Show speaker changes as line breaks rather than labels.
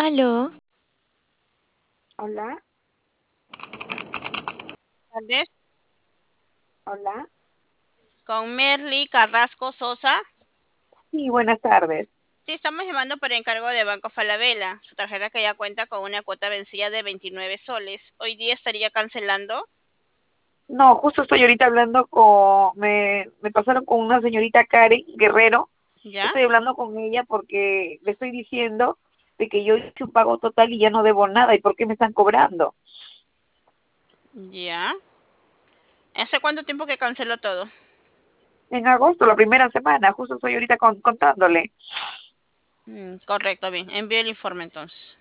Aló,
Hola,
Tardes,
hola.
con Merly Carrasco Sosa.
Sí, buenas tardes.
Sí, estamos llamando por encargo de Banco Falabella. Su tarjeta que ya cuenta con una cuota vencida de 29 soles. Hoy día estaría cancelando.
No, justo estoy ahorita hablando me pasaron con una señorita Karen Guerrero.
¿Ya?
Estoy hablando con ella porque le estoy diciendo de que yo hice un pago total y ya no debo nada. ¿Y por qué me están cobrando?
¿Ya? ¿Hace cuánto tiempo que canceló todo?
En agosto, la primera semana, justo estoy ahorita contándole.
Correcto, bien. Envío el informe entonces.